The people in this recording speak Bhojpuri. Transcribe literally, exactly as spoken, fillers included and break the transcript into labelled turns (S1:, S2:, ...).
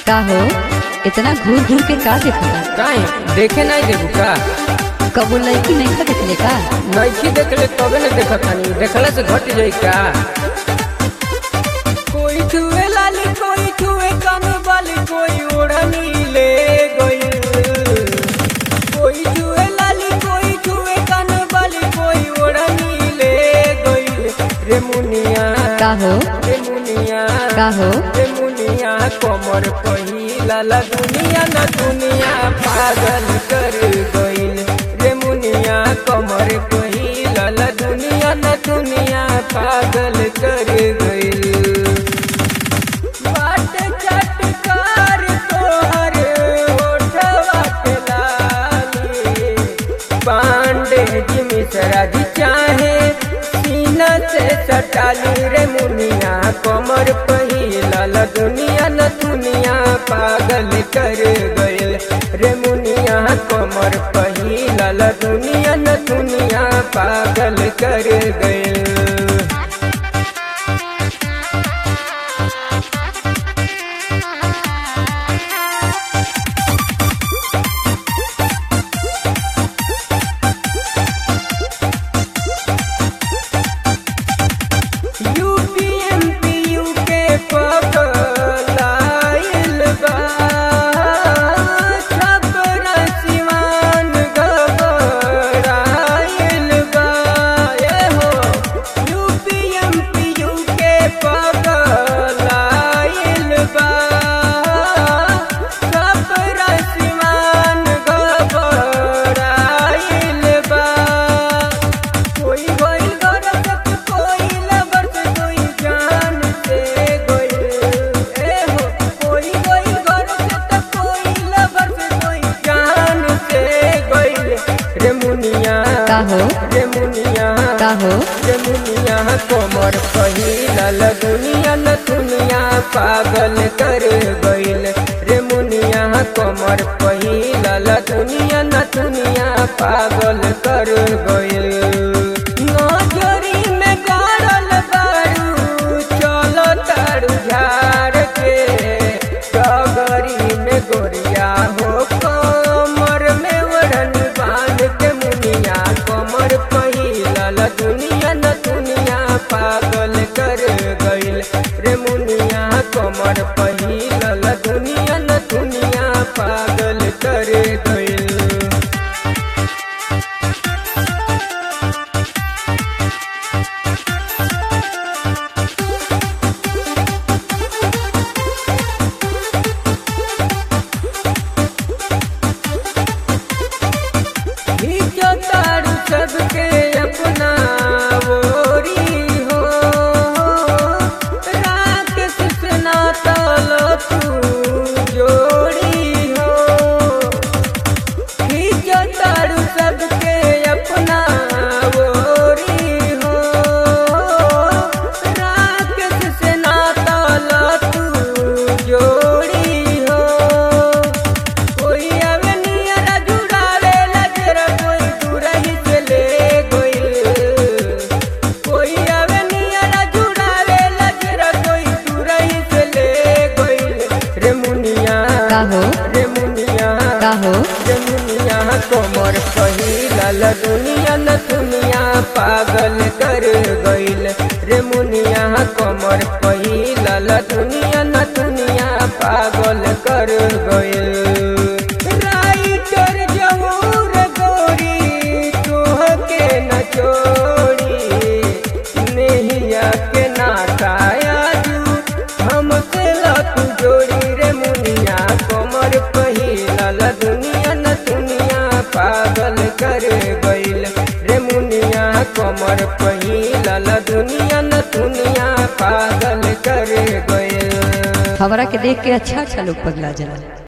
S1: का हो इतना घूर घूर के का देखा?
S2: काहे देखे नहीं देखू का?
S1: कबो लड़की नहीं खा देखले का?
S2: नहीं देखले तबे न देखत हनी, देखला से घट जाई का? कोई छुए लाली कोई छुए कम वाली, कोई ओढ़नी ले गई। कोई छुए लाली कोई छुए कम वाली, कोई ओढ़नी ले गई। रे मुनिया
S1: का हो
S2: रे मुनिया
S1: का हो
S2: रे मुनिया कमर पहिला ला दुनिया न दुनिया पागल कर गईल। रे मुनिया कमर पहिला ला दुनिया न दुनिया पागल कर गईल। बाट चटकार तोहर होठवा पे लाली, पांडे जी मिश्रा जी चाहे सीना से सटाली। रे मुनिया कमर पहिला ला दुनिया न दुनिया पागल कर गईल। रे मुनिया कमर पहिला ला दुनिया न दुनिया पागल कर गईल।
S1: का हो
S2: रे मुनिया
S1: का हो
S2: रे मुनिया कमर पहिला ला दुनिया न दुनिया पागल कर गईल। रे मुनिया कमर पहिला ला दुनिया न दुनिया पागल कर गईल। नजरी में गाड़ल बारू चलो तारू झाड़ के, डगरी में गोरिया हो कमर में ओढ़नी बांध के। मुनिया कमर पहिला ला दुनिया न दुनिया पागल कर गईल। रे मुनिया कमर पहिला ला दुनिया न दुनिया पागल कर गईल। तारू सबके अपना ओरी हो, राकेश से नाता लो तू जोड़ी हो। खींचो तारू सबके अपना ओरी हो, राकेश से नाता लो तू जोड़ी हो। कोई आवे नियरा जुड़ावे लजरा, कोई दूरही से ले गईल। कोई आवे नियरा जुड़ावे लजरा, कोई दूरही से ले गईल। रे मुनिया
S1: का हो
S2: रे मुनिया
S1: का हो
S2: रे मुनिया कमर पहिला ला दुनिया न दुनिया पागल कर गईल। रे मुनिया कमर पहिला ला दुनिया न दुनिया पागल कर गईल। राइटर जहूर गोरी तोहके न छोड़ी, नैया के नाटाया जू हमसे ला तू जोड़ी। रे मुनिया कमर पहिला ला दुनिया न दुनिया पागल कर गईल। रे मुनिया कमर पहिला ला दुनिया न दुनिया पागल कर गईल।
S1: हमरा के देख के अच्छा अच्छा लोग पगला जाला।